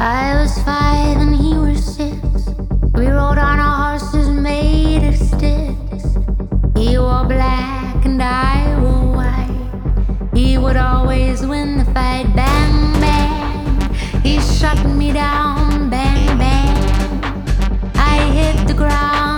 I was 5 and he was 6. We rode on our horses made of sticks. He wore black and I wore white. He would always win the fight. Bang, bang. He shot me down. Bang, bang. I hit the ground.